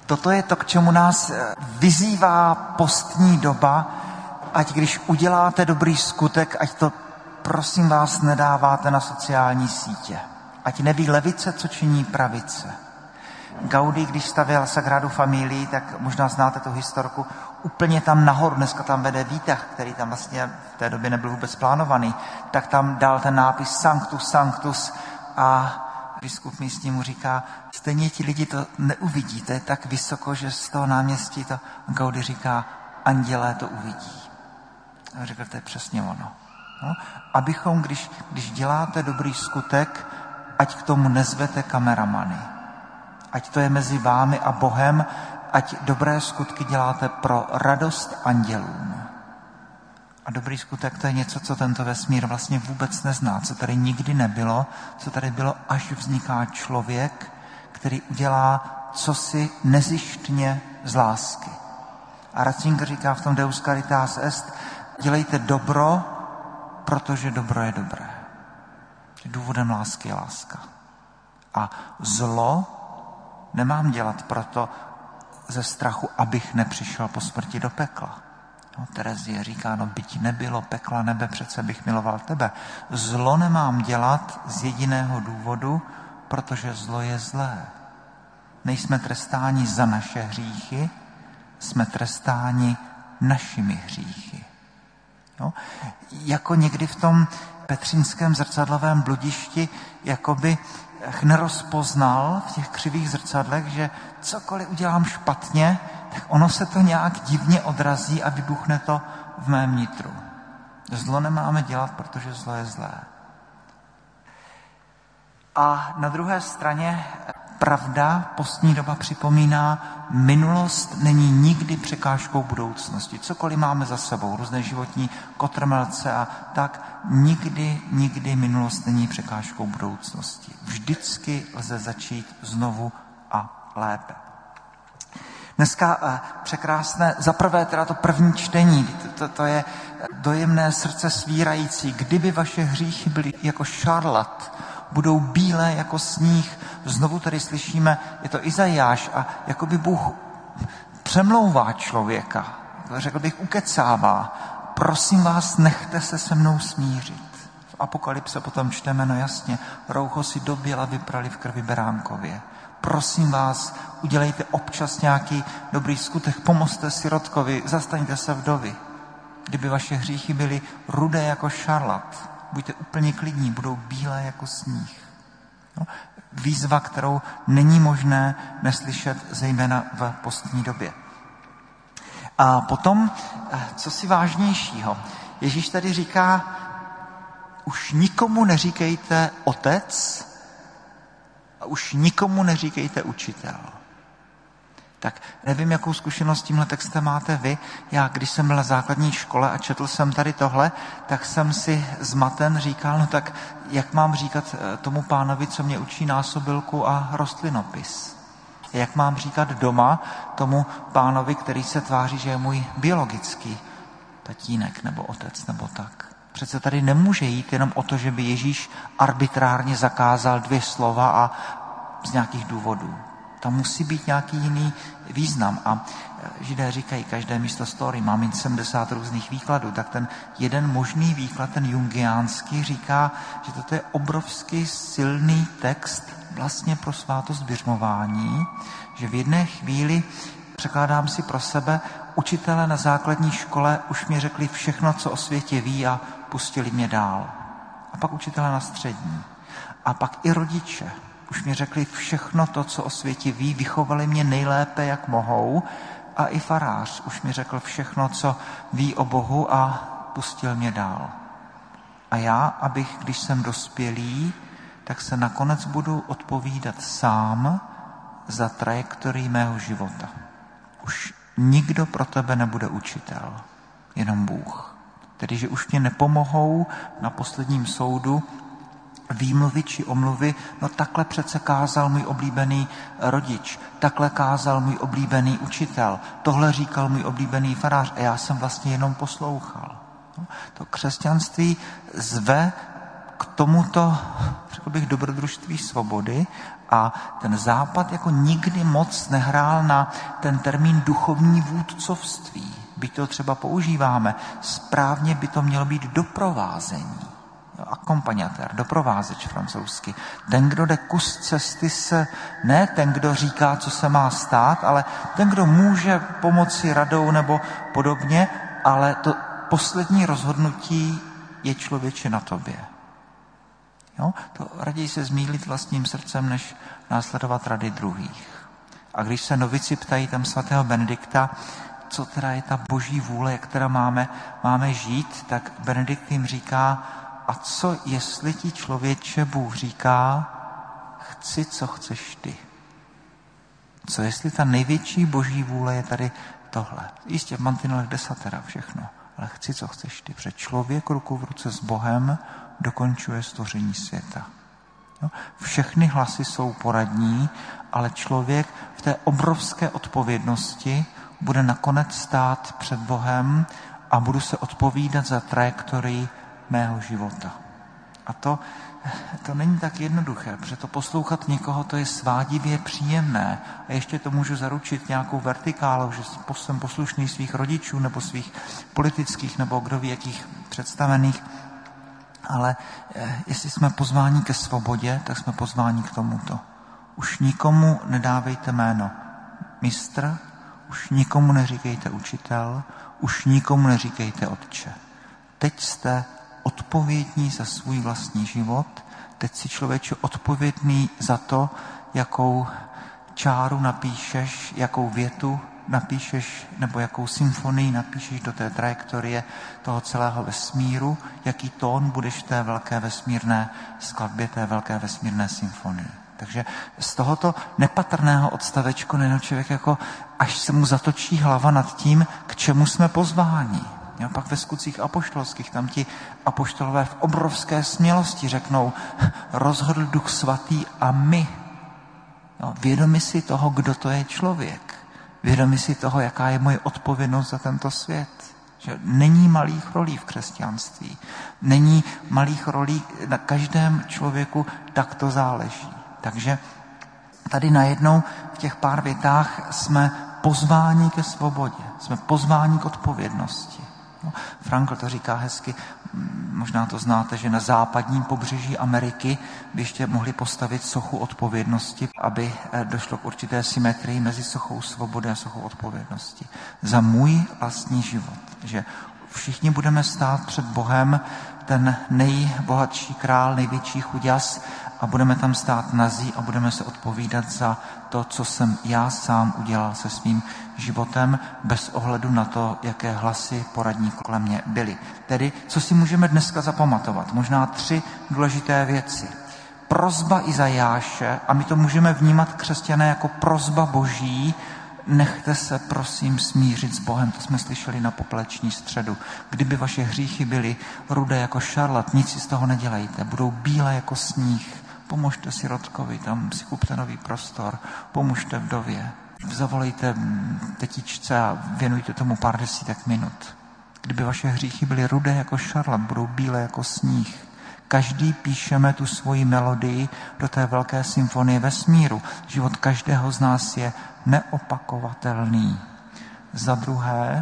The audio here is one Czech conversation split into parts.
toto je to, k čemu nás vyzývá postní doba, ať když uděláte dobrý skutek, ať to prosím vás nedáváte na sociální sítě. Ať neví levice, co činí pravice. Gaudí, když stavěl Sagradu Familii, tak možná znáte tu historku, úplně tam nahoru, dneska tam vede výtah, který tam vlastně v té době nebyl vůbec plánovaný, tak tam dal ten nápis Sanctus, Sanctus a biskup místní mu říká, stejně ti lidi to neuvidí, to je tak vysoko, že z toho náměstí to Gaudí říká, andělé to uvidí. A řekl, to je přesně ono. No, abychom, když děláte dobrý skutek, ať k tomu nezvete kameramany. Ať to je mezi vámi a Bohem, ať dobré skutky děláte pro radost andělům. A dobrý skutek to je něco, co tento vesmír vlastně vůbec nezná, co tady nikdy nebylo, co tady bylo, až vzniká člověk, který udělá cosi nezištně z lásky. A Ratzinger říká v tom Deus Caritas Est, dělejte dobro, protože dobro je dobré. Důvodem lásky je láska. A zlo nemám dělat proto ze strachu, abych nepřišel po smrti do pekla. No, Terezie říká, no byť nebylo pekla nebe, přece bych miloval tebe. Zlo nemám dělat z jediného důvodu, protože zlo je zlé. Nejsme trestáni za naše hříchy, jsme trestáni našimi hříchy. No, jako někdy v tom petřínském zrcadlovém bludišti jakoby nerozpoznal v těch křivých zrcadlech, že cokoliv udělám špatně, tak ono se to nějak divně odrazí a vybuchne to v mém nitru. Zlo nemáme dělat, protože zlo je zlé. A na druhé straně pravda, postní doba připomíná, minulost není nikdy překážkou budoucnosti. Cokoliv máme za sebou, různé životní kotrmelce a tak, nikdy minulost není překážkou budoucnosti. Vždycky lze začít znovu a lépe. Dneska překrásné, zaprvé teda to první čtení, to je dojemné srdce svírající. Kdyby vaše hříchy byly jako šarlat, budou bílé jako sníh. Znovu tady slyšíme, je to Izajáš a jakoby Bůh přemlouvá člověka. Řekl bych, ukecává. Prosím vás, nechte se se mnou smířit. V Apokalypse potom čteme, no jasně, roucho si do běla vyprali v krvi beránkově. Prosím vás, udělejte občas nějaký dobrý skutek, pomozte sirotkovi, zastaňte se vdovy. Kdyby vaše hříchy byly rudé jako šarlat, buďte úplně klidní, budou bílé jako sníh. No, výzva, kterou není možné neslyšet, zejména v postní době. A potom, co si vážnějšího, Ježíš tady říká, už nikomu neříkejte otec a už nikomu neříkejte učitel. Tak nevím, jakou zkušenost s tímhle textem máte vy. Já, když jsem byl na základní škole a četl jsem tady tohle, tak jsem si zmaten říkal, no tak jak mám říkat tomu pánovi, co mě učí násobilku a rostlinopis? Jak mám říkat doma tomu pánovi, který se tváří, že je můj biologický tatínek nebo otec nebo tak? Přece tady nemůže jít jenom o to, že by Ježíš arbitrárně zakázal 2 slova a z nějakých důvodů. Tam musí být nějaký jiný význam. A Židé říkají, každé místo story má mít 70 různých výkladů, tak ten jeden možný výklad, ten jungiánský, říká, že toto je obrovský silný text vlastně pro svátost běžmování, že v jedné chvíli, překládám si pro sebe, učitelé na základní škole už mi řekli všechno, co o světě ví a pustili mě dál. A pak učitelé na střední. A pak i rodiče. Už mi řekli všechno to, co o světě ví, vychovali mě nejlépe, jak mohou. A i farář už mi řekl všechno, co ví o Bohu a pustil mě dál. A já, abych, když jsem dospělý, tak se nakonec budu odpovídat sám za trajektorii mého života. Už nikdo pro tebe nebude učitel, jenom Bůh. Tedy, že už mě nepomohou na posledním soudu výmluvy či omluvy, no takhle přece kázal můj oblíbený rodič, takhle kázal můj oblíbený učitel, tohle říkal můj oblíbený farář a já jsem vlastně jenom poslouchal. No, to křesťanství zve k tomuto, řekl bych, dobrodružství svobody a ten Západ jako nikdy moc nehrál na ten termín duchovní vůdcovství. Byť to třeba používáme, správně by to mělo být doprovázení. Akompagnatér, doprovázeč francouzsky. Ten, kdo jde kus cesty ne ten, kdo říká, co se má stát, ale ten, kdo může pomoci radou nebo podobně, ale to poslední rozhodnutí je člověče na tobě. Jo? To raději se zmýlit vlastním srdcem, než následovat rady druhých. A když se novici ptají tam svatého Benedikta, co teda je ta boží vůle, jak teda máme žít, tak Benedikt jim říká, a co jestli ti člověče Bůh říká, chci, co chceš ty. Co jestli ta největší boží vůle je tady tohle. Jistě v mantinelech desatera všechno, ale chci, co chceš ty. Protože člověk ruku v ruce s Bohem dokončuje stvoření světa. Jo? Všechny hlasy jsou poradní, ale člověk v té obrovské odpovědnosti bude nakonec stát před Bohem a budu se odpovídat za trajektorii mého života. A to není tak jednoduché, protože to poslouchat někoho, to je svádivě příjemné. A ještě to můžu zaručit nějakou vertikálu, že jsem poslušný svých rodičů nebo svých politických nebo kdo ví jakých představených. Ale jestli jsme pozváni ke svobodě, tak jsme pozváni k tomuto. Už nikomu nedávejte jméno mistr, už nikomu neříkejte učitel, už nikomu neříkejte otče. Teď jste odpovědní za svůj vlastní život, teď si člověče odpovědný za to, jakou čáru napíšeš, jakou větu napíšeš, nebo jakou symfonii napíšeš do té trajektorie toho celého vesmíru, jaký tón budeš v té velké vesmírné skladbě, té velké vesmírné symfonii. Takže z tohoto nepatrného odstavečku nejenom člověk jako až se mu zatočí hlava nad tím, k čemu jsme pozváni. Jo, pak ve skutcích apoštolských, tam ti apoštolové v obrovské smělosti řeknou, rozhodl Duch Svatý a my. Jo, vědomi si toho, kdo to je člověk. Vědomi si toho, jaká je moje odpovědnost za tento svět. Že není malých rolí v křesťanství. Není malých rolí na každém člověku, tak to záleží. Takže tady najednou v těch pár větách jsme pozváni ke svobodě. Jsme pozváni k odpovědnosti. Frankl to říká hezky, možná to znáte, že na západním pobřeží Ameriky by ještě mohli postavit sochu odpovědnosti, aby došlo k určité symetrii mezi sochou svobody a sochou odpovědnosti. Za můj vlastní život, že všichni budeme stát před Bohem, ten nejbohatší král, největší chuďas a budeme tam stát nazí a budeme se odpovídat za to, co jsem já sám udělal se svým životem, bez ohledu na to, jaké hlasy poradní kolem mě byly. Tedy, co si můžeme dneska zapamatovat? Možná 3 důležité věci. Prosba Izajáše, a my to můžeme vnímat křesťané jako prosba Boží, nechte se prosím smířit s Bohem, to jsme slyšeli na popeleční středu. Kdyby vaše hříchy byly rudé jako šarlat, nic si z toho nedělejte, budou bílé jako sníh. Pomožte sirotkovi, tam si kupte nový prostor, pomožte vdově. Zavolejte tetičce a věnujte tomu pár desítek minut. Kdyby vaše hříchy byly rudé jako šarlat, budou bílé jako sníh. Každý píšeme tu svoji melodii do té velké symfonie vesmíru. Život každého z nás je neopakovatelný. Za druhé,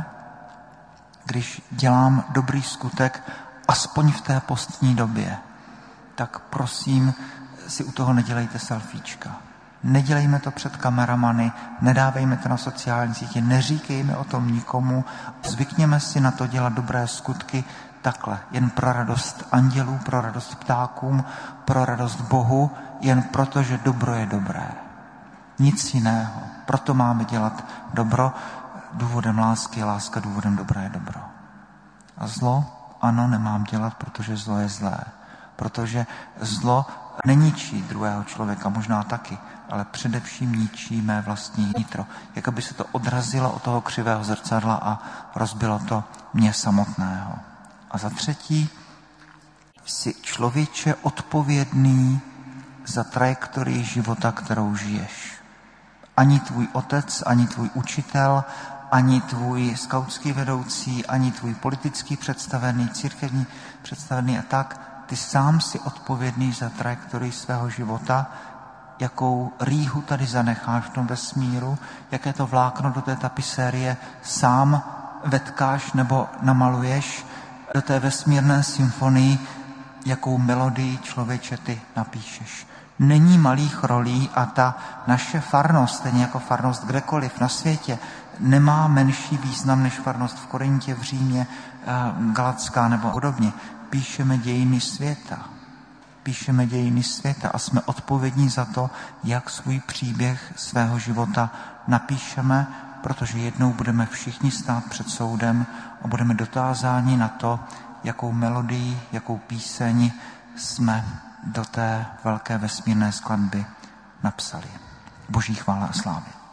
když dělám dobrý skutek, aspoň v té postní době, tak prosím, si u toho nedělejte selfiečka. Nedělejme to před kameramany, nedávejme to na sociální sítě, neříkejme o tom nikomu, zvykněme si na to dělat dobré skutky takhle, jen pro radost andělů, pro radost ptákům, pro radost Bohu, jen proto, že dobro je dobré. Nic jiného. Proto máme dělat dobro. Důvodem lásky je láska, důvodem dobra je dobro. A zlo? Ano, nemám dělat, protože zlo je zlé. Protože zlo neničí druhého člověka, možná taky, ale především ničí mé vlastní nitro. Jak aby se to odrazilo od toho křivého zrcadla a rozbilo to mě samotného. A za třetí, jsi člověče odpovědný za trajektorii života, kterou žiješ. Ani tvůj otec, ani tvůj učitel, ani tvůj skautský vedoucí, ani tvůj politický představený, církevní představený a tak ty sám si odpovědný za trajektorii svého života, jakou rýhu tady zanecháš v tom vesmíru, jaké to vlákno do té tapisérie sám vetkáš nebo namaluješ do té vesmírné symfonii, jakou melodii, člověče, ty napíšeš. Není malých rolí a ta naše farnost, stejně jako farnost kdekoliv na světě, nemá menší význam než farnost v Korintě, v Římě, Galatská nebo podobně. Píšeme dějiny světa. Píšeme dějiny světa a jsme odpovědní za to, jak svůj příběh svého života napíšeme, protože jednou budeme všichni stát před soudem a budeme dotázáni na to, jakou melodii, jakou píseň jsme do té velké vesmírné skladby napsali. Boží chvála a slávy.